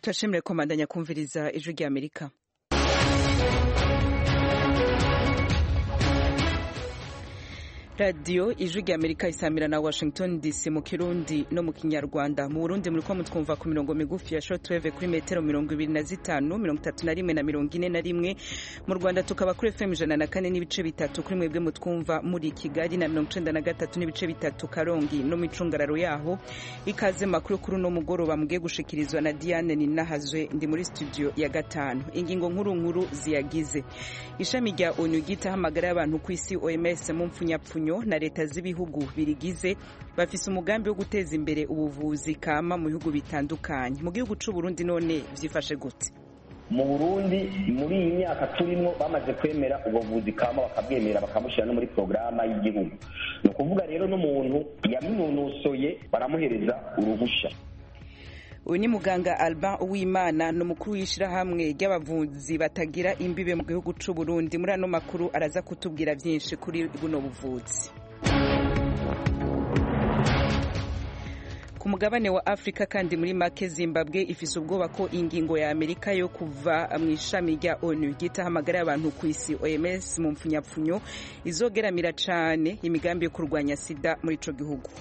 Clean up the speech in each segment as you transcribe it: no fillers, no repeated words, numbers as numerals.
Tashimire komandanya kumviriza ijwi rya Amerika. Radio ijwi rya Amerika isamira na Washington DC mu Kirundi no mu Kinyarwanda. Mu Burundi muriko mutwumva ku mirongo migufi ya shortwave kuri metero 25, 31 na 41. Mu Rwanda tukaba kuri FM 104 n'ibice bitatu kuri mwebwe mutwumva muri Kigali na 93 n'ibice bitatu Karongi no micungararo yaho. Ikaze makuru kuri no mugoroba mugiye gushikirizwa na Diane Ninahazwe ndi muri studio ya gatanu. Ingingo nkuru ziyagize. Ishami rya ONU gitahamagara y'abantu ku isi OMS mu mpfunyapfunyo na leta z'ibihugu birigize bafise umugambi wo guteza imbere ubuvuzi kama mu bihugu bitandukanye. Mu gihugu c'u Burundi none vyifashe gute? Mu Burundi muri iyi myaka turimo bamaze kwemera ubuvuzi kama bakabwemera bakamushira no muri programa y'igihugu. No kuvuga rero n'umuntu yaminonosoye baramuhereza uruhusha. Uyu ni muganga Alban Uwimana n'umukuru w'ishirahamwe ry'abavuzi batagira imbibe mu gihugu c'u Burundi. Muri ano makuru araza kutubwira vyinshi kuri buno buvuzi. Ku mugabane wa Afrika kandi muri make Zimbabwe ifise ubwoba ko ingingo ya Amerika yo kuva mu ishami rya ONU gitahamagara y'abantu ku isi OMS mu mpfunyapfunyo izogeramira cane imigambi yo kurwanya sida muri ico gihugu.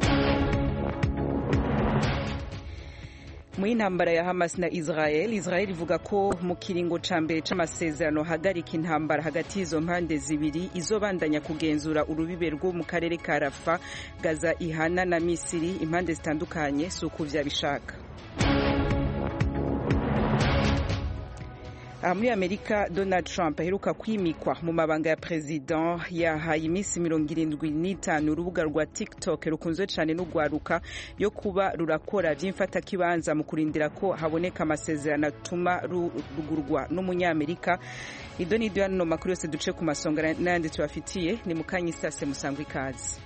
Mu intambara ya Hamas na Israel ivuga ko mu kiringo ca mbere c'amasezerano hagarika intambara hagati y'izo mpande zibiri izobandanya kugenzura urubibe rwo mu karere ka Rafa, Gaza ihana na Misiri impande zitandukanye suko vyabishaka. Muri Amerika Donald Trump aheruka kwimikwa mu mabanga ya president yahaye imisi 75 urubuga rwa TikTok rukunzwe cyane n'ugwaruka yo kuba rurakora vy'imfata kibanza mu kurindira ko haboneka amasezerano atuma rugurwa n'umunyamerika. Idonidio hano makuru yose duce ku masonga n'andi tubafitiye ni mukanyi sase musangwa ikazi.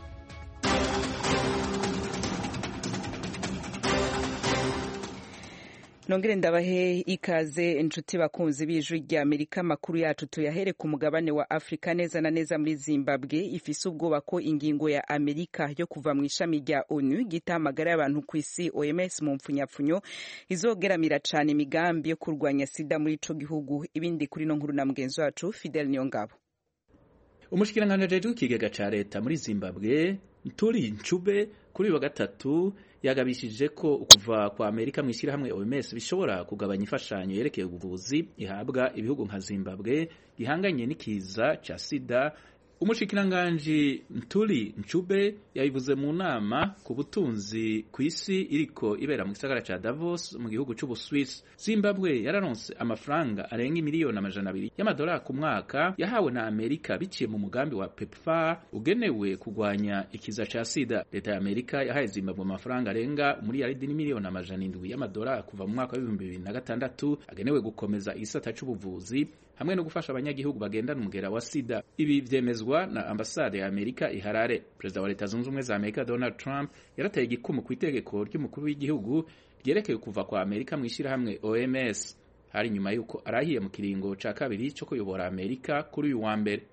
Nongere ndabahe ikaze inshuti bakunzi b'ijwi rya Amerika. Makuru yacu tuyahere ku mugabane wa Afrika neza na neza muri Zimbabwe ifise ubwoba ko ingingo ya Amerika yo kuva mu ishami rya ONU gitahamagara y'abantu ku isi OMS mu mpfunyapfunyo izogeramira cane imigambi yo kurwanya sida muri ico gihugu. Ibindi kuri no nkuru na mugenzi wacu Fidel Nyongabo. Umushikiranganje w'ikigega ca leta muri Zimbabwe Ntuli Ncube kuri wa gatatu yagabishije ko ukuva kwa Amerika mwishira hamwe OMS bishobora kugabanya imfashanyo yerekeye ubuvuzi ihabwa ibihugu nka Zimbabwe gihanganye n'ikiza ca sida. Umushikiranganje Ntuli Ncube yabivuze mu nama ku butunzi ku isi iriko ibera mu gisagara ca Davos mu gihugu c'u Swiss. Zimbabwe yararonse amafaranga arenga miliyoni 200 y'amadolari ku mwaka yahawe na Amerika biciye mu mugambi wa PEPFAR ugenewe kugwanya ikiza ca sida. Leta ya Amerika yahaye Zimbabwe amafaranga arenga miliyaridi n'imiliyoni 700 y'amadolari kuva mu mwaka wa 2006 agenewe gukomeza igisata c'ubuvuzi hamwe no gufasha abanyagihugu bagendana umugera wa sida. Ibi vyemezwa na ambasade ya Amerika i Harare. Perezida wa Leta Zunze Ubumwe za Amerika Donald Trump yarateye igikumu ku itegeko ry'umukuru w'igihugu ryerekeye kuva kwa Amerika mwishira hamwe OMS hari nyuma yuko arahiye mu kiringo ca kabiri cyo kuyobora Amerika kuri uyu wa mbere.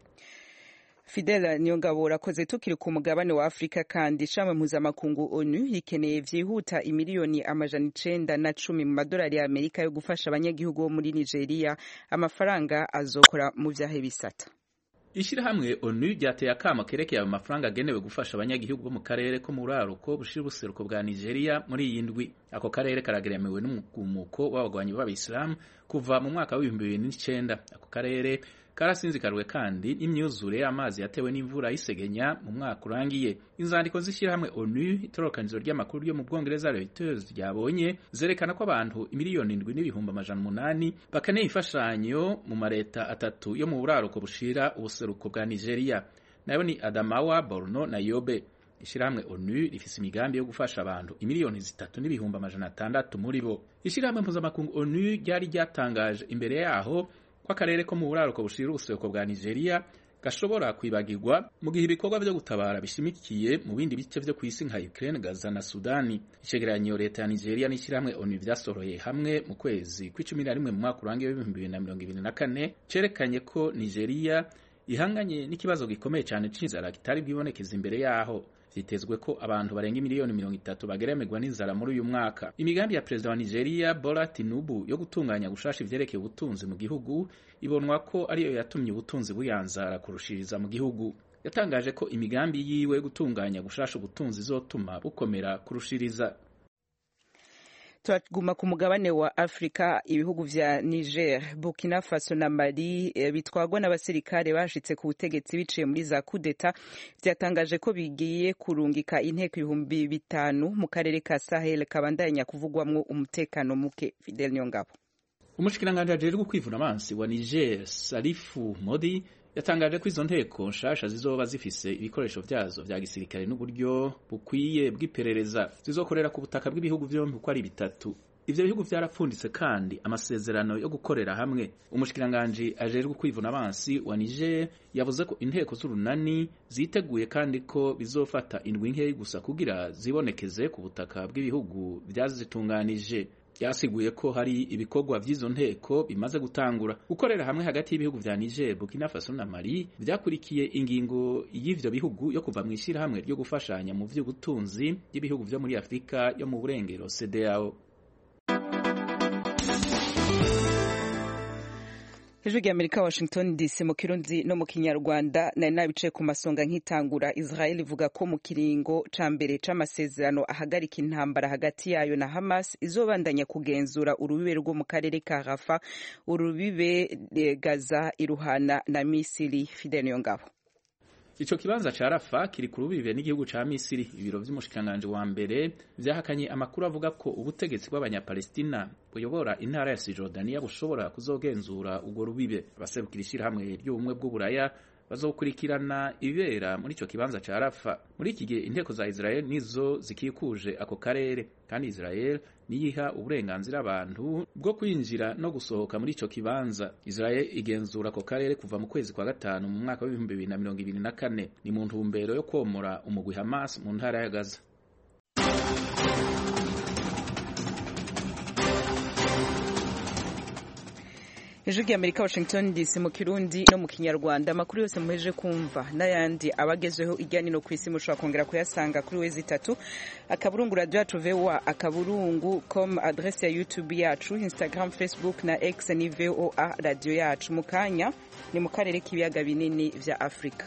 Fidel Nyongabo urakoze. Tukiri ku mugabane wa Afrika kandi ishami mpuzamakungu ONU yikeneye vyihuta imiliyoni 910 mu madolari ya Amerika yo gufasha abanyagihugu bo muri Nigeria. Amafaranga azokora mu vyahe bisata. Ishirahamwe ONU ryateye akamo kerekeye amafaranga agenewe gufasha abanyagihugu bo mu karere ko mu buraruko bushira ubuseruko bwa Nigeria muri iyi ndwi. Ako karere karageremewe n'umugumuko w'abagwanyi b'Abislam kuva mu mwaka wa 2009. Ako karere karasinzikaruwe kandi imyuzure y'amazi yatewe n'imvura y'isegenya mu mwaka urangiye. Inzandiko z'ishirahamwe ONU itorokanirizo ry'amakuru yo mu Bwongereza Reuters ryabonye zerekana ko abantu miliyoni 7,800 bakeneye imfashanyo mu mareta atatu yo mu buraruko bushira ubuseruko bwa Nigeria, nayo ni Adamawa, Borno na Yobe. Ishirahamwe ONU rifise imigambi yo gufasha abantu miliyoni 3,600 muri bo. Ishirahamwe mpuzamakungu ONU ryari ryatangaje imbere yaho ko akarere ko mu buraruko bushira ubuseruko bwa Nigeria gashobora kwibagirwa mu gihe ibikorwa byo gutabara bishimikiye mu bindi bice vyo kwisi nka Ukraine, Gaza na Sudani. Icegeranyo leta ya Nigeria n'ishirahamwe ONU vyasoroye hamwe mu kwezi kw'icumi na rimwe mu mwaka urangiye wa 2024 cerekanye ko Nigeria ihanganye n'ikibazo gikomeye cyane c'inzara kitari bwibonekeza imbere yaho. Vyitezwe ko abantu barenga miliyoni 30 bageremerwa n'inzara muri uyu mwaka. Imigambi ya Perezida wa Nigeria Bola Tinubu yo gutunganya gushasha ivyerekeye ubutunzi mu gihugu ibonwa ko ariyo yatumye ubutunzi buyanzara kurushiriza mu gihugu. Yatangaje ko imigambi yiwe yo gutunganya gushasha ubutunzi izotuma bukomera kurushiriza. Turaguma ku mugabane wa Afrika, ibihugu vya Niger, Burkina Faso na Mali bitwagwa n'abasirikare bashitse ku butegetsi biciye muri za coup d'etat vyatangaje ko bigiye kurungika inteko 5,000 mu karere ka Sahel kabandanya kuvugwamwo umutekano muke. Fidel Nyongabo. Umushikiranganje ajejwe kwivuna amansi wa Niger Salifu Modi yatangaje ko izo nteko nshasha zizoba zifise ibikoresho vyazo vya gisirikare n'uburyo bukwiye bw'iperereza zizokorera ku butaka bw'ibihugu vyombi uko ari bitatu. Ivyo bihugu vyarapfunditse kandi amasezerano yo gukorera hamwe. Umushikiranganje ajejwe kwivuna amansi wa Niger yavuze ko inteko z'urunani ziteguye kandi ko bizofata indwi nke gusa kugira zibonekeze ku butaka bw'ibihugu vyazitunganije. Yasiguye ko hari ibikorwa vy'izo nteko bimaze gutangura. Gukorera hamwe hagati y'ibihugu vya Niger, Burkina Faso na Mali vyakurikiye ingingo y'ivyo bihugu yo kuva mw'ishira hamwe ryo gufashanya mu vy'ubutunzi y'ibihugu vyo muri Afrika yo mu burengero CEDEAO. Ijwi ry'Amerika Washington DC mu Kirundi no mu Kinyarwanda nari nabice ku masonga nk'itangura. Israel ivuga ko mu kiringo ca mbere c'amasezerano ahagarika intambara hagati yayo na Hamas izobandanya kugenzura urubibe rwo mu karere ka Rafah, urubibe Gaza iruhana na Misiri. Fidel Nyongabo. Ico kibanza ca Rafah kiri ku rubibe n'igihugu ca Misiri. Ibiro vy'umushikanganje wa mbere vyahakanye amakuru avuga ko ubutegetsi bw'abanyapalestina buyobora intara ya Cisjordania bushobora kuzogenzura urwo rubibe. Abaserukira ishirahamwe ry'ubumwe bw'Uburaya bazokurikirana ibera muri ico kibanza ca Rafah. Muri iki gihe inteko za Israel nizo zikikuje ako karere, kandi Israel niyiha uburenganzira abantu bwo kwinjira no gusohoka muri ico kibanza. Israel igenzura ako karere kuva mu kwezi kwa gatanu mu mwaka wa 2024. Ni mu ntumbero yo komora umugwi Hamas mu ntara ya Gaza. Ijwi ry'Amerika Washington DC mu Kirundi no mu Kinyarwanda. Amakuru yose muheje kumva n'ayandi abagezeho ijyanye no kwisi mushobora kongera kuyasanga kuri wezi 3 akaburungu radio yacu VOA akaburungu.com, adresse ya YouTube yacu, Instagram, Facebook na X ni VOA radio yacu. Mukanya ni mu karere k'ibiyaga binini vya Afrika.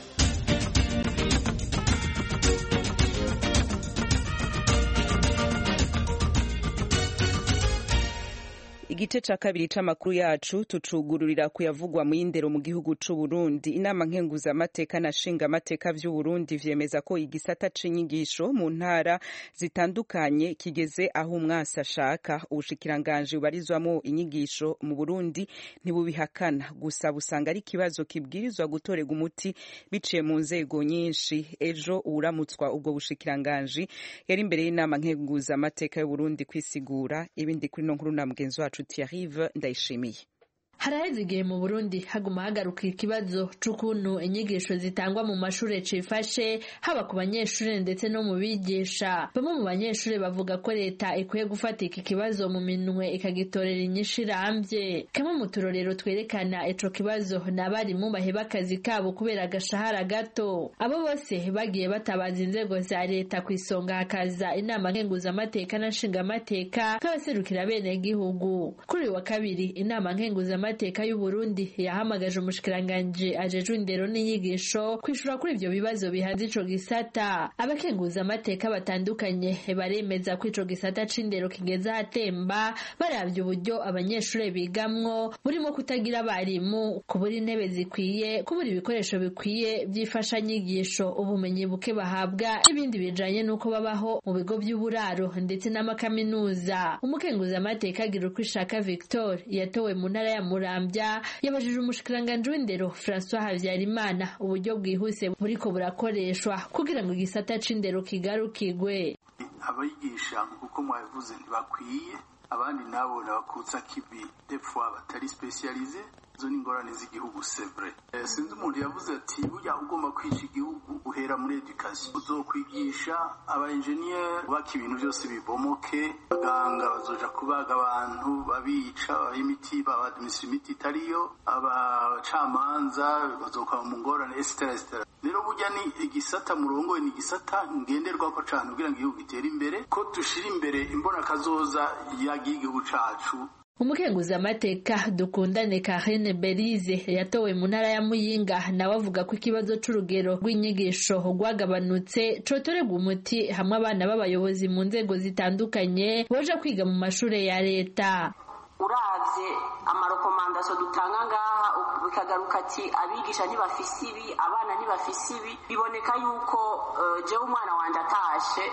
Igice ca kabiri c'amakuru yacu tucugururira kuyavugwa mu yindero mu gihugu c'u Burundi. Inama nkenguza amateka na shinga amateka vy'u Burundi vyemeza ko igisata c'inyigisho mu ntara zitandukanye kigeze aho umwasi ashaka. Ubushikiranganje bubarizwamo inyigisho mu Burundi ntibubihakana, gusa busanga ari kibazo kibwirizwa gutorega umuti biciye mu nzego nyinshi. Ejo uramutswa ubwo bushikiranganje yari imbere y'inama nkenguza amateka y'u Burundi kwisigura. Ibindi kuri no nkuru na mugenzi wacu Thierry Ndayishimiye. Haraheze igihe mu Burundi haguma hagaruka ikibazo c'ukuntu inyigisho zitangwa mu mashure cifashe, haba ku banyeshure ndetse no mu bigisha. Bamwe mu banyeshure bavuga ko leta ikwiye gufata iki kibazo mu minwe ikagitorera inyishu irambye. Kamwe mu turorero twerekana ico kibazo n'abarimu baheba akazi kabo kubera agashahara gato. Abo bose bagiye batabaza inzego za leta kwisonga hakaza inama nkenguza amateka na nshinga amateka nk'abaserukira bene gihugu. Kuri wa kabiri inama nkenguza amateka y'u Burundi yahamagaje umushikiranganje ajejwe indero n'inyigisho kwishura kuri ivyo bibazo bihanze ico gisata. Abakenguza amateka batandukanye baremeza ko ico gisata c'indero kigeze ahatemba, baravye uburyo abanyeshure bigamwo burimo kutagira abarimu, kubura intebe zikwiye, kubura ibikoresho bikwiye byifasha nyigisho, ubumenyi buke bahabwa n'ibindi bijanye nuko babaho mu bigo by'uburaro ndetse n'amakaminuza. Umukenguza amateka agira uko ishaka Victor yatowe mu ntara ya Muramvya yabajije umushikiranganje w'indero François Havyarimana uburyo bwihuse buriko burakoreshwa kugira ngo igisata c'indero kigarukigwe. Abigisha kuko mwavuze ntibakwiye, abandi nabo nabakutsa kibi des fois batari spécialisé, izo ni ingorane z'igihugu sevre. Sinzi umuntu yavuze ati burya ugomba kwica igihugu uhera muri education, uzokwigisha aba engineer baka ibintu byose bibomoke, abaganga bazoja kubaga abantu babica, imiti babadimisa imiti itariyo, abacamanza bazoka mu ngorane etc. Rero burya ni igisata murongo, ni igisata ngenderwako cane kugira ngo igihugu gitere imbere, ko dushira imbere imbona kazoza y'igihugu cacu. Umukenguzamateka Dukundane Karine Berize yatowe mu ntara ya Muyinga nawe avuga ko ikibazo c'urugero rw'inyigisho rwagabanutse cotorerwa umuti hamwe abana b'abayobozi mu nzego zitandukanye boja kwiga mu mashure ya leta. Uravye amarekomandasyo dutanga ngaha bikagaruka ati abigisha ntibafise ibi, abana ntibafise ibi, biboneka yuko jewe umwana wanje atashe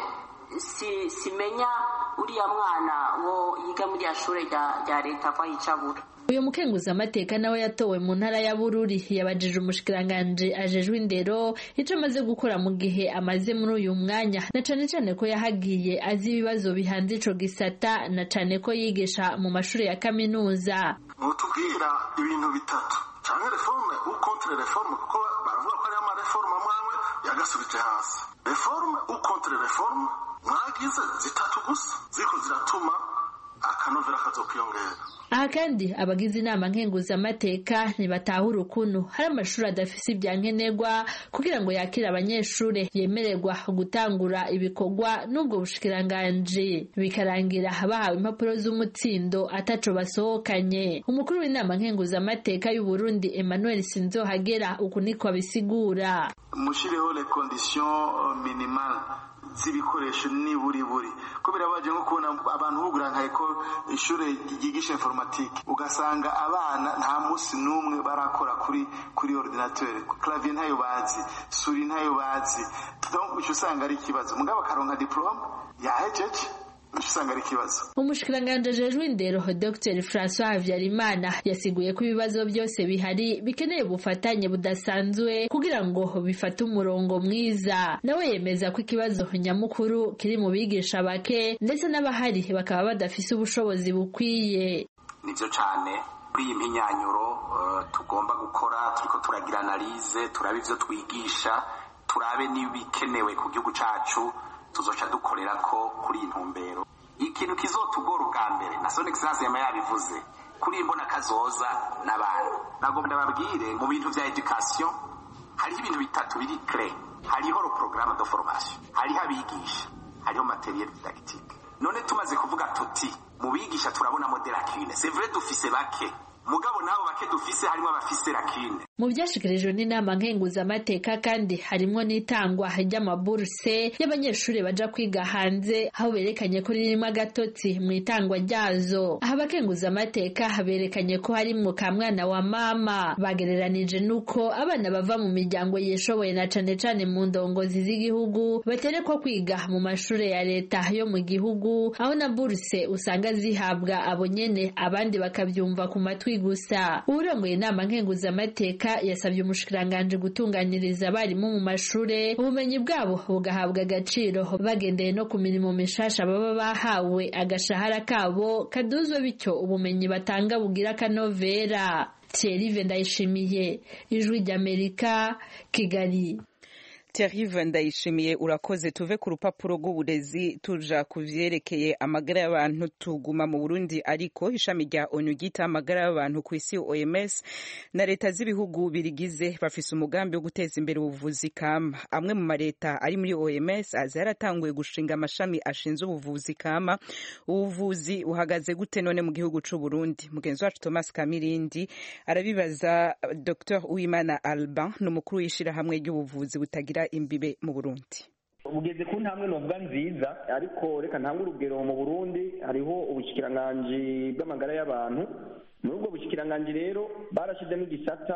simenya uriya mwana wo yiga muri ashure rya leta kwa yicabura. Uyu mukenguzamateka nawe yatowe mu ntara ya Bururi yabajije umushikiranganje ajejwe indero ico amaze gukora mu gihe amaze muri uyu mwanya, na cane cane ko yahagiye azi ibibazo bihanze ico gisata, na cane ko yigisha mu mashuri ya kaminuza. Mutubwira ibintu bitatu canke reforme ou contre reforme, kuko baravuga ko ari ama reforme amwe yagasubije hasi. Reforme ou contre reforme mwagize zitatu gusa ziko ziratuma akanovera kazokwiyongera. Aha kandi abagize inama nkenguzamateka ntibatahura ukuntu hari amashuri adafise ibyankenerwa kugira ngo yakire abanyeshure yemererwa gutangura ibikorwa n'ubwo bushikiranganje, bikarangira bahawe impapuro z'umutsindo ataco basohokanye. Umukuru w'inama nkenguzamateka y'u Burundi Emmanuel Sinzohagera uku niko abisigura. Mushireho les conditions minimales z'ibikoresho ni buri ko birabaje nko kubona abantu bugurankaye ko ishure ryigisha informatique ugasanga abana nta musi numwe barakora kuri ordinateur, clavier ntayo bazi, suri ntayo bazi, donc uco usanga ari ikibazo. Mugabo karonka diplome yahejeje usanga ari ikibazo. Umushikiranganje ajejwe indero Dr François Havyarimana yasiguye ko ibibazo byose bihari bikeneye ubufatanye budasanzwe kugira ngo bifate umurongo mwiza. Nawe yemeza ko ikibazo nyamukuru kiri mu bigisha bake ndetse n'abahari bakaba badafise ubushobozi bukwiye. Nivyo cane kuri iyi mpinyanyuro tugomba gukora, turiko turagira analyse, turabe ivyo twigisha, turabe n'ibikenewe ku gihugu cacu, tuzoca dukorera ko kuri intumbero. Ikintu kizotugora ubwa mbere na son excellence yama yabivuze kuri imbona kazoza n'abantu. Nagomba ndababwire mu bintu vya education hariho ibintu bitatu biri clé. Hariho le programme de formation, hariho abigisha, hariho materiel didactique. None tumaze kuvuga tuti mu bigisha turabona modèle akine, c'est vrai dufise bake, mugabo nabo bake dufise harimo abafise rakine. Mu byashikirijwe n'inama nkenguzamateka kandi harimo n'itangwa ry'amaburse y'abanyeshuri baja kwiga hanze, aho berekanye ko ririmo agatotsi mu itangwa ryazo. Aho abakenguzamateka berekanye ko harimo ka mwana wa mama, bagereranije nuko abana bava mu miryango yeshoboye na cane cane mu ndongozi z'igihugu baterekwa kwiga mu mashure ya leta yo mu gihugu, aho na burse usanga zihabwa abo nyene abandi bakavyumva ku matwi gusa. Urongoye inama nkenguzamateka yasabye umushikiranganje gutunganiriza abarimu mu mashure, ubumenyi bwabo bugahabwa agaciro bagendeye no ku mirimo mishasha baba bahawe, agashahara kabo kaduzwe bityo ubumenyi batanga bugira kanovera. Thierry Ndayishimiye, Ijwi ry'Amerika, Kigali. Thierry Ndayishimiye urakoze. Tuve ku rupapuro rw'uburezi tuja kuvyerekeye amagara y'abantu. Tuguma mu Burundi ariko ishami rya ONU gita amagara y'abantu ku isi OMS na leta z'ibihugu birigize bafise umugambi wo guteza imbere ubuvuzi kama. Amwe mu mareta ari muri OMS azaratanguye gushinga amashami ashinzwe ubuvuzi kama. Ubuvuzi uhagaze gute none mu gihugu c'u Burundi? Mugenzi wacu Thomas Kamirindi arabibaza Dr Uwimana Alban n'umukuru w'ishira hamwe ry'ubuvuzi butagira imbibe mu Burundi. Ugeze ku ntambwe novuga nziza, ariko reka ntange urugero. Mu Burundi hariho ubushikiranganje bw'amagara y'abantu. Muri ubwo bushikiranganje rero barashizemo igisata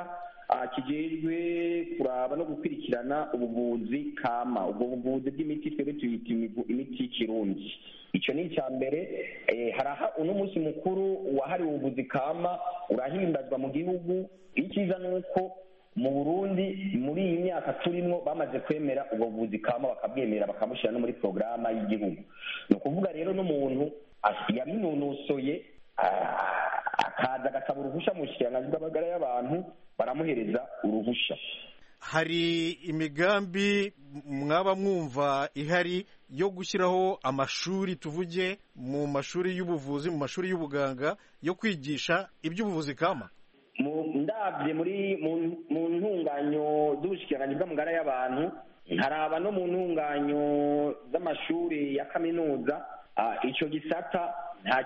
kijejwe kuraba no gukwirikirana ubuvuzi kama, ubwo buvuzi bw'imiti twebwe tuyita imiti y'ikirundi. Ico ni icya mbere. Haraha uno munsi mukuru wahariwe ubuvuzi kama urahimbazwa mu gihugu. Icyiza nuko mu Burundi muri iyi myaka turimo bamaze kwemera ubwo buvuzi kama, bakabwemera bakamushira no muri programa y'igihugu. No kuvuga rero n'umuntu yabinonosoye akaza agasaba uruhusha mu bushikiranganji bw'amagara y'abantu baramuhereza uruhusha. Hari imigambi mwaba mwumva ihari yo gushyiraho amashuri, tuvuge mu mashuri y'ubuvuzi, mu mashuri y'ubuganga, yo kwigisha iby'ubuvuzi kama? Ndabye mu ntunganyo z'ubushikiranganji bw'amagara y'abantu, nkaraba no mu ntunganyo z'amashuri ya kaminuza, icyo gisata nta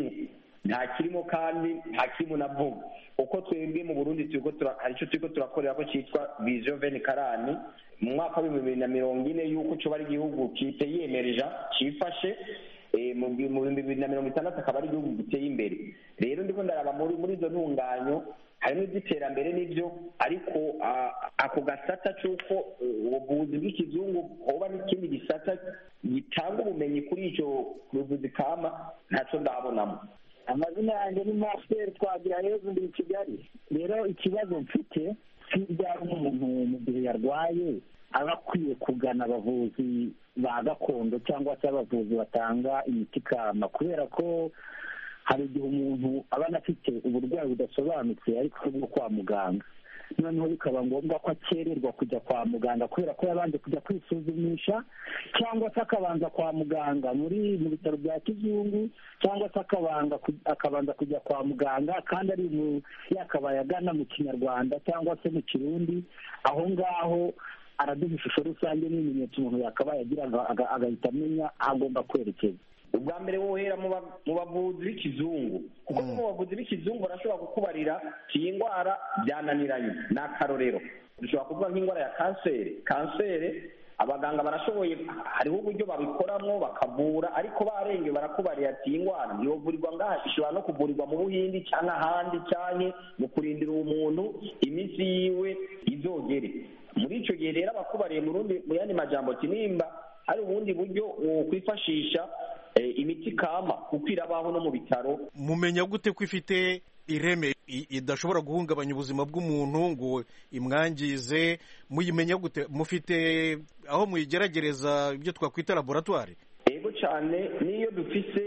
kirimo kandi nta kirimo na vuba. Uko twebwe mu Burundi hari icyo turiko turakorera ko cyitwa Vision 2040 mu mwaka wa 2040 yuko cyo bari igihugu kiyemereja cifashe mu 2060 akaba ari igihugu giteye imbere. Rero ndiko ndaraba muri izo ntunganyo harimo iby'iterambere n'ibyo, ariko ako gasata cy'uko ubuvuzi bw'ikizungu hoba n'ikindi gisata gitanga ubumenyi kuri icyo buvuzi kama ntacyo ndabonamo. Amazina yanjye ni Master Twagira Yezu, ndi Kigali. Rero ikibazo mfite cy'ibyaha umuntu mu gihe yarwaye aba akwiye kugana abavuzi ba gakondo cyangwa se abavuzi batanga imiti kama, kubera ko hari igihe umuntu aba anafite uburwayi budasobanutse ariko bwo kwa muganga, noneho bikaba ngombwa ko akererwa kujya kwa muganga kubera ko yabanje kujya kwisuzumisha, cyangwa se akabanza kwa muganga mu bitaro bya kizungu, cyangwa se akabanza kujya kwa muganga kandi ari yakabaye agana mu kinyarwanda cyangwa se mu kirundi. Aho ngaho araduha ishusho rusange n'ibimenyetso umuntu yakabaye agira agahita amenya aho agomba kwerekeza. Ubwa mbere wohera mu bavuzi b'ikizungu, kuko mu bavuzi b'ikizungu barashobora kukubarira iyi ndwara byananiranye. Ni akarorero, dushobora kuvuga nk'indwara ya kanseri abaganga barashoboye, hariho uburyo babikoramo bakavura, ariko barenge barakubarira ati iyi ndwara ntiyovurirwa ngaha, ishobora no kuvurirwa mu Buhindi cyangwa ahandi, cyane mu kurindira umuntu iminsi yiwe izogere. Muri icyo gihe rero abakubariye mu yandi majambo ati nimba hari ubundi buryo kwifashisha imiti kama kuko irabaho no mu bitaro. Mumenya gute ko ifite ireme idashobora guhungabanya ubuzima bw'umuntu ngo imwangize? Muyimenya gute? Mufite aho muyigeragereza ibyo twakwita laboratoire? Yego cyane, niyo dufise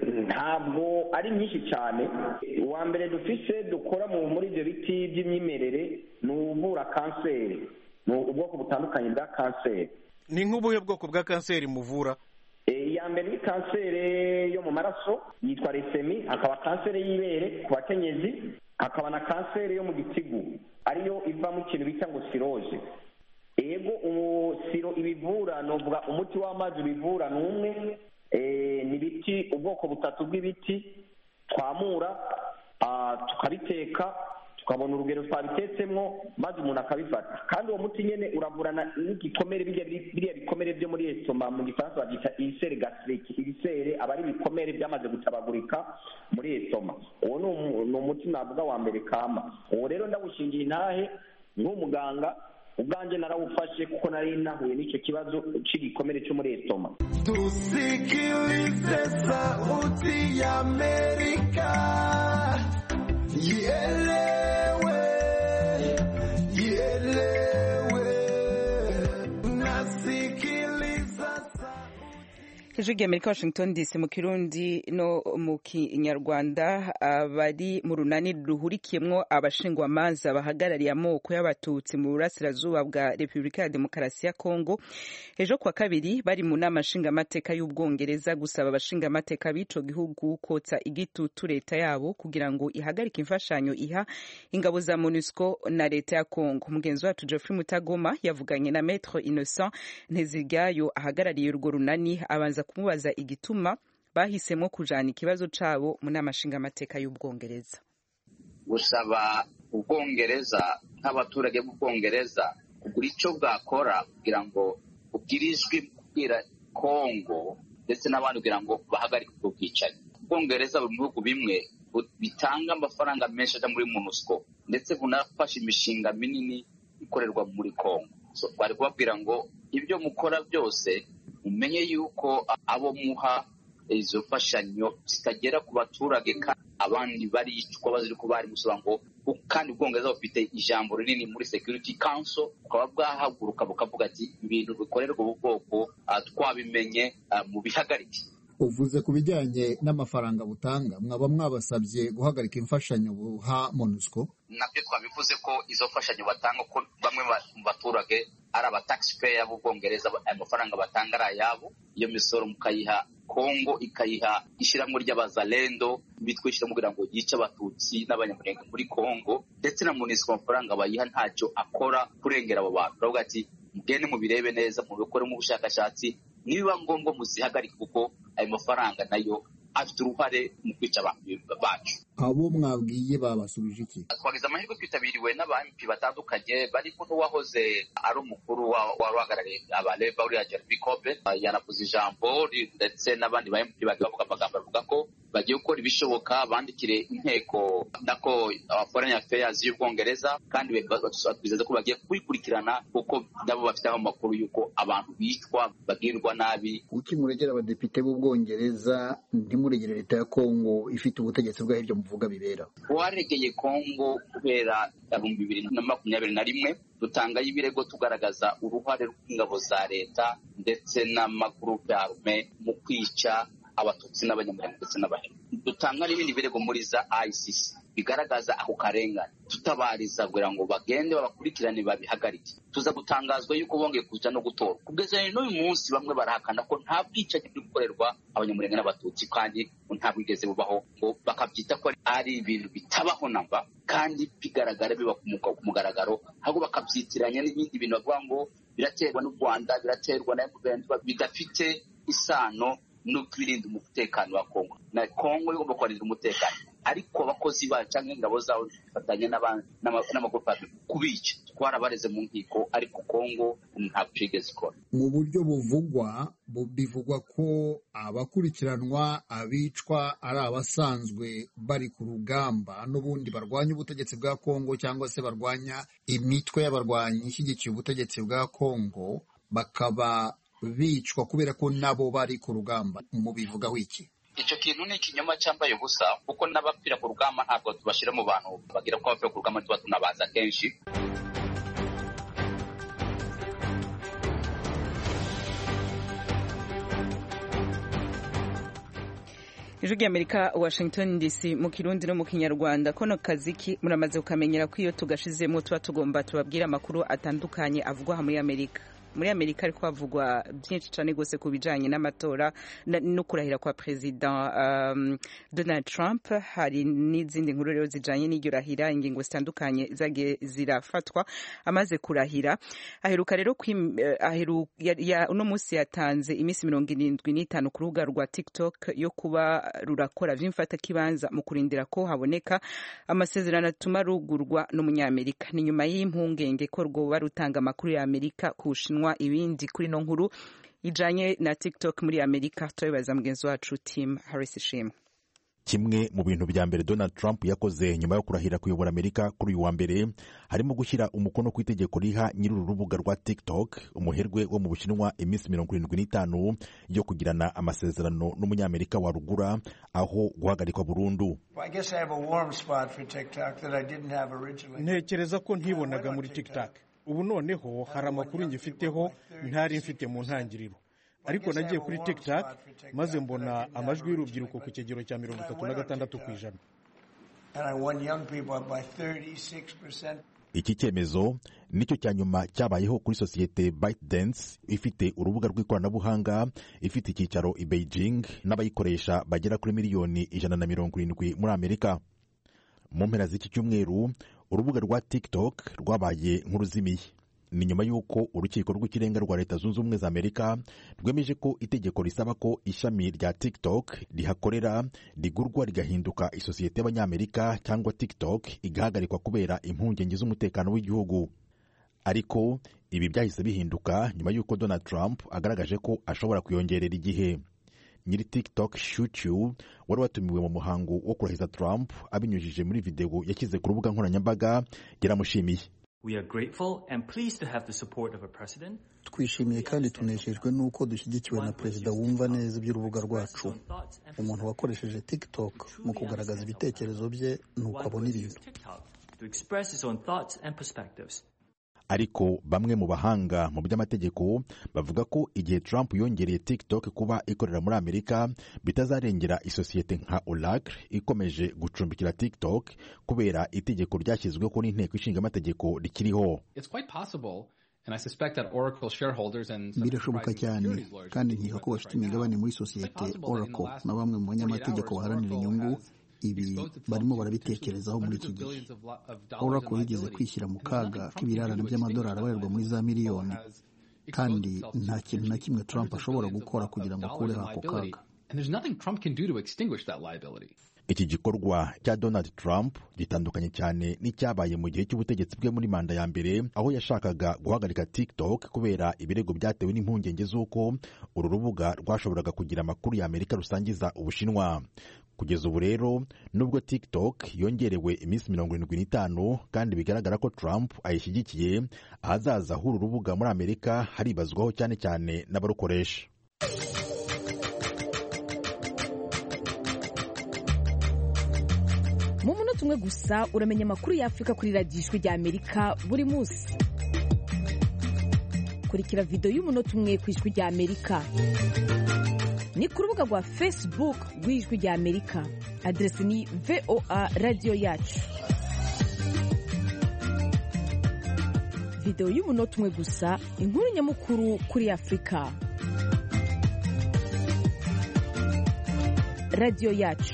ntabwo ari nyinshi cyane. Uwa mbere dufise dukora muri ibyo biti by'imyimerere ni uvura kanseri, ni ubwoko butandukanye bwa kanseri. Ni nk'ubuhe bwoko bwa kanseri muvura? Iya mbere ni kanseri yo mu maraso yitwa lesemi, hakaba kanseri y'ibere ku bakenyezi, hakaba na kanseri yo mu gitigu ariyo ivamo ikintu bita ngo siroje. Yego siro ibivura, novuga umuti w'amazi ubivura ni umwe. Ni ibiti, ubwoko butatu bw'ibiti twamura tukabiteka tukabona urugero twabitetsemo maze umuntu akabifata, kandi uwo muti nyene uravurana n'igikomere, biriya bikomere byo muri esoma mu gifaransa babyita ibisere gastrique. Ibisere aba ari ibikomere byamaze gutabagurika muri esoma. Uwo ni umuti navuga wa mbere kama. Uwo rero ndawushingiye intahe nk'umuganga, ubwanjye narawufashe kuko nari nahuye n'icyo kibazo cy'igikomere cyo muri esoma. Tusikilize sauti ya Amerika, ielewe, nasikiliza Ijwi ry'Amerika, Washington DC, mu Kirundi no mu Kinyarwanda. Abari mu runani ruhurikiyemwo abashingwamanza bahagarariye amoko y'abatutsi mu burasirazuba bwa Repubulika ya Demokarasi ya Kongo ejo kwa kabiri bari mu nama nshingamateka y'Ubwongereza gusaba abashingamateka b'ico gihugu kotsa igitutu leta yabo kugira ngo ihagarike imfashanyo iha ingabo za MONUSCO na leta ya Kongo. Mugenzi wacu Geoffrey Mutagoma yavuganye na Maître Innocent Nteziryayo ahagarariye urwo runani, abanza kumubaza igituma bahisemo kujana ikibazo cabo mu nama nshingamateka y'Ubwongereza. Gusaba Ubwongereza nk'abaturage b'Ubwongereza kugira ico bwakora kugira ngo ubwirizwe kubwira Kongo ndetse n'abandi kugira ngo bahagarike ubwo bwicanyi. Ubwongereza buri mu bihugu bimwe bitanga amafaranga menshi aja muri MONUSCO ndetse bunafasha imishinga minini ikorerwa muri Kongo. Bari kubabwira ngo ibyo mukora byose umenye yuko abo muha izo fashanyo zitagera ku baturage, abandi baricwa baziri ko bari musaba ngo, kandi Ubwongereza bufite ijambo rinini muri Security Council, ukaba bwahaguruka bukavuga ati ibintu bikorerwa ubu bwoko twabimenye mu bihagarike. uvuze ku bijyanye n'amafaranga butanga, mwaba mwabasabye guhagarika imfashanyo buha MONUSCO? Nabyo twabivuze ko izo mfashanyo batanga ko bamwe mu baturage ari aba taxpayer b'Ubwongereza, amafaranga batanga ari ayabo. Iyo misoro mukayiha Kongo, ikayiha ishyirahamwe ry'abazalendo bitwishyira kugira ngo yice abatutsi n'abanyamurenge muri Kongo, ndetse na MONUSCO amafaranga bayiha ntacyo akora kurengera abo bantu. Baravuga ati mugende mubirebe neza, mubikoremo ubushakashatsi, nibiba ngombwa muzihagarike kuko ayo mafaranga nayo afite uruhare mu kwica abantu bacu. Abo mwabwiye babasubije iki? Twagize amahirwe twitabiriwe n'abampi batandukanye, barimo n'uwahoze ari umukuru w'abahagarariye abaleba uriya Jeremy Corbyn, yanavuze ijambo, ndetse n'abandi bampi bavuga amagambo avuga ko bagiye gukora ibishoboka bandikire inteko nako foreign affairs y'Ubwongereza, kandi bizeza ko bagiye kubikurikirana kuko nabo bafite amakuru y'uko abantu bicwa bagirwa nabi. Kuki muregera abadepite b'Ubwongereza ntimuregere leta ya Kongo ifite ubutegetsi bwa hirya muvuga bibera? Waregeye Kongo kubera 2021 dutangayo ibirego tugaragaza uruhare rw'ingabo za leta ndetse n'amagurupe arme mu kwica abatutsi n'abanyamurenge ndetse n'abahemu. Dutanga n'ibindi birego muri za ICC bigaragaza ako karengane, tutabariza kugira ngo bagende babakurikirane babihagarike. Tuza gutangazwa yuko bongeye kuja no gutora. Kugeza n'uyu munsi bamwe barahakana ko nta bwicanyi buri gukorerwa abanyamurenge n'abatutsi, kandi nta bwigeze bubaho, ngo bakabyita ko ari ibintu bitabaho namba, kandi bigaragara biba ku mugaragaro, ahubwo bakabyitiranya n'ibindi bintu bavuga ngo biraterwa n'u Rwanda, biraterwa na M23, bidafite isano no kwirinda umutekano wa Kongo. Na Kongo igomba kurinda umutekano, ariko abakozi ba cyangwa ingabo zawo zifatanya n'amagurupe kubica. Twarabareze mu nkiko, ariko Kongo ntabwo yigeze ikora. Mu buryo bivugwa ko abakurikiranwa abicwa ari abasanzwe bari ku rugamba n'ubundi barwanya ubutegetsi bwa Kongo, cyangwa se barwanya imitwe y'abarwanyi ishyigikiye ubutegetsi bwa Kongo, bakaba bicwa kubera ko nabo bari ku rugamba. Mubivugaho iki? Icyo kintu ni ikinyoma cyambaye ubusa, kuko n'abapfira ku rugamba ntabwo tubashyira mu bantu bagira ko abapfira ku rugamba tuba tunabaza kenshi. Ijwi ry'Amerika, Washington DC, mu Kirundi no mu Kinyarwanda. Kono kaziki muramaze ukamenyera ko iyo tugashizemo tuba tugomba tubabwira amakuru atandukanye avugwa muri Amerika. Muri Amerika ariko havugwa byinshi cyane gose ku bijanye n'amatora no kurahira kwa President Donald Trump. Hari n'izindi nkuru rero zijanye n'iryo rahira, ingingo zitandukanye zagiye zirafatwa amaze kurahira. Aheruka rero uno munsi yatanze imisi 75 ku rubuga rwa TikTok yo kuba rurakora vy'imfata kibanza mu kurindira ko haboneka amasezerano atuma rugurwa n'umunyamerika. Ni nyuma y'impungenge ko rwoba rutanga amakuru ya Amerika kushinwa ibindi kuri no nkuru ijanye na TikTok muri Amerika. Tubibaza mugenzi wacu Tim Harris Shim. Kimwe mu bintu bya mbere Donald Trump yakoze nyuma yo kurahira kuyobora Amerika kuri uyu wa mbere harimo gushyira umukono ku itegeko riha nyir'uru rubuga rwa TikTok umuherwe wo mu Bushinwa iminsi 75 yo kugirana amasezerano n'umunyamerika wa rugura, aho guhagarikwa burundu. Ntekereza ko ntibonaga muri TikTok. Ubu noneho hari amakuru ngifiteho ntari mfite mu ntangiriro, ariko nagiye kuri TikTok maze mbona amajwi y'urubyiruko ku kigero cya 36%. Iki cyemezo nicyo cya nyuma cyabayeho kuri sosiyete ByteDance ifite urubuga rw'ikoranabuhanga ifite icyicaro i Beijing n'abayikoresha bagera kuri miliyoni 170 muri Amerika. Mu mpera z'iki cyumweru urubuga rwa TikTok rwabaye nk'uruzimiye. Ni nyuma y'uko urukiko rw'ikirenga rwa Leta Zunze Ubumwe za Amerika rwemeje ko itegeko risaba ko ishami rya TikTok rihakorera rigurwa rigahinduka isosiyete y'Abanyamerika cyangwa TikTok igahagarikwa kubera impungenge z'umutekano w'igihugu. Ariko ibi byahise bihinduka nyuma y'uko Donald Trump agaragaje ko ashobora kuyongerera igihe. Nyiri TikTok Shuchu wari watumiwe mu muhango wo kurahiza Trump abinyujije muri video yashyize ku rubuga nkoranyambaga yaramushimiye. Twishimiye kandi tunejejwe nuko dushyigikiwe na perezida wumva neza iby'urubuga rwacu. Umuntu wakoresheje TikTok mu kugaragaza ibitekerezo bye nuko abona ibintu. ariko bamwe mu bahanga mu by'amategeko bavuga ko igihe Trump yongereye TikTok kuba ikorera muri Amerika bitazarengera isosiyete nka Oracle ikomeje gucumbikira TikTok kubera itegeko ryashyizweho n'inteko ishinga amategeko rikiriho. Birashoboka cyane kandi nkeka ko bafite imigabane muri sosiyete Oracle na bamwe mu banyamategeko baharanira inyungu ibi barimo barabitekerezaho muri iki gihe. Oracle yigeze kwishyira mu kaga k'ibirarane by'amadolari abarirwa muri za miliyoni, kandi nta kintu na kimwe Trump ashobora gukora kugira ngo akureho ako kaga. Iki gikorwa cya Donald Trump gitandukanye cyane n'icyabaye mu gihe cy'ubutegetsi bwe muri manda ya mbere, aho yashakaga guhagarika TikTok kubera ibirego byatewe n'impungenge z'uko uru rubuga rwashoboraga kugira amakuru ya Amerika rusangiza Ubushinwa. Kugeza ubu rero, nubwo TikTok yongerewe iminsi 75 kandi bigaragara ko Trump ayishyigikiye, ahazaza h'uru rubuga muri Amerika haribazwaho cyane cyane n'abarukoresha. Mu munota umwe gusa uramenya amakuru y'Afurika kuri radiyo Ijwi rya Amerika buri munsi. Kurikira video y'umunota umwe ku Ijwi rya Amerika. Ni ku rubuga rwa Facebook rw'Ijwi rya Amerika. Adresi ni VOA Radio Yacu. Video y'umunota umwe gusa, inkuru nyamukuru kuri Afurika. Radio Yacu.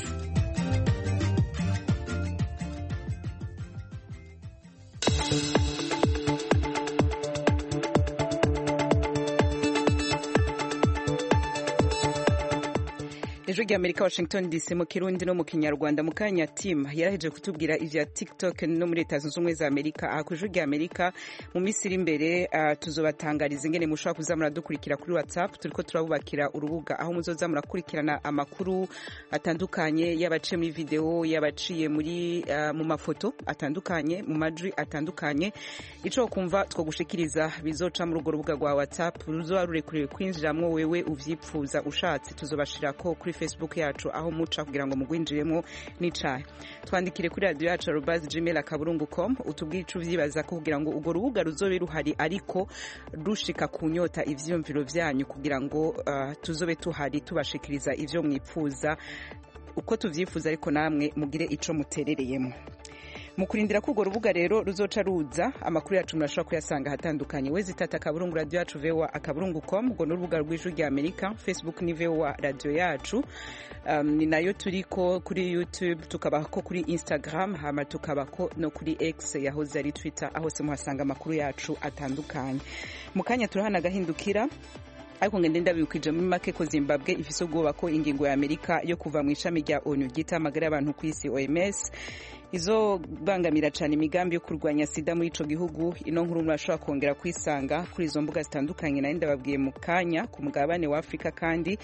Ijwi rya Amerika, Washington DC, mu Kirundi no mu Kinyarwanda. mu kanya Tim yaraheje kutubwira ivya TikTok no muri Leta Zunze Ubumwe za Amerika. Aha ku Ijwi rya Amerika mu misiri imbere tuzobatangariza ingene mushobora kuza muradukurikira kuri WhatsApp. Turiko turabubakira urubuga aho muzoza murakurikirana amakuru atandukanye, yabaciye muri video, yabaciye muri mu mafoto atandukanye, mu majwi atandukanye. Ico kumva two gushikiriza bizoca mu rubuga rwa WhatsApp, ruzoba rurekuriwe kwinjiramwo wewe uvyipfuza ushatse. Tuzobashirako kuri Facebook yacu aho muca kugira ngo mugwinjiremo n'icaye. Twandikire kuri radio yacu @gmail.com utubwire ico vyibaza kugira ngo ugo rubuga ruzobe ruhari ariko rushika kunyota ivyumviro vyanyu kugira ngo tuzobe tuhari tubashikiriza ivyo mwipfuza uko tuvyifuza, ariko namwe mugire ico muterereyemo. Mukurindira ko urwo rubuga rero ruzoca ruza, amakuru yacu murashobora kuyasanga hatandukanye. Wezi tata kaburungu radio yacu VOA@kaburungu.com, ngo n'urubuga rw'Ijwi rya Amerika. Facebook ni VOA Radio Yacu, ni nayo turiko kuri YouTube, tukabako kuri Instagram, hama tukabako no kuri X yahoze ari Twitter, aho se muhasanga amakuru yacu atandukanye. Mukanya turahana gahindukira, ariko ngende ndabikije muri make ko Zimbabwe ifise ubwoba ko ingingo ya Amerika yo kuva mu ishami rya ONU gitamagara abantu ku isi OMS izo bangamira cyane imigambi yo kurwanya sida muri ico gihugu. Ino nkuru murashobora kongera kwisanga kuri izo mbuga zitandukanye, na ndababwiye mu kanya ku mugabane wa Afrika. Kandi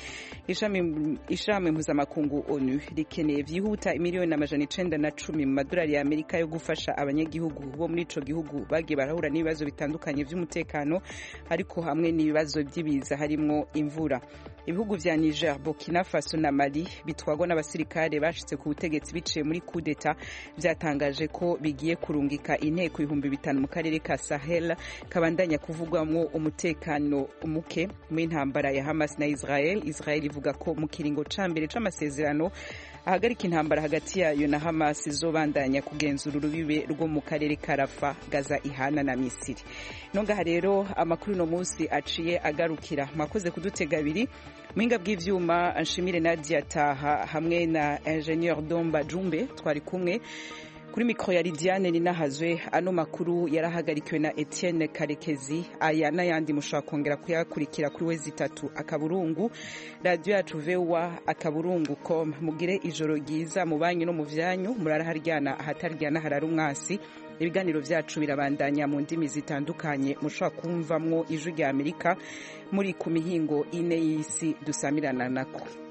ishami mpuzamakungu ONU rikeneye vyihuta miliyoni 910 mu madolari ya Amerika yo gufasha abanyagihugu bo muri ico gihugu bagiye barahura n'ibibazo bitandukanye vy'umutekano, ariko hamwe n'ibibazo by'ibiza harimo imvura. Ibihugu vya Niger, Burkina Faso na Mali bitwagwa n'abasirikare bashitse ku butegetsi biciye muri coup d'etat byatangaje ko bigiye kurungika inteko 5,000 mu karere ka Sahel kabandanya kuvugwamwo umutekano muke mu intambara ya Hamas na Israel. Israel ivuga ko mu kiringo ca mbere c'amasezerano ahagarika intambara hagati yayo na Hamas izobandanya kugenzura urubibe rwo mu karere ka Rafa, Gaza ihana na Misiri. Nonga rero amakuru no munsi aciye agarukira. Mwakoze kudutega abiri. Mwinga bw'ivyuma Nshimire Nadia Taha hamwe na Ingenieur Domba Jumbe twari kumwe. Kuri mikro ya Lidiane Ninahazwe, ano makuru yarahagarikiwe na Etienne Karekezi. Aya n'ayandi mushobora kongera kuyakurikira kuri Wezi 3 akaburungu radio yacu VOA@kaburungu.com. Mugire ijoro ryiza mu banyu no mu vyanyu, muraraharyana ahataryana harara umwasi. Ibiganiro vyacu birabandanya mu ndimi zitandukanye, mushobora kumvamwo Ijwi rya Amerika muri ku mihingo ine y'isi dusamirana nako.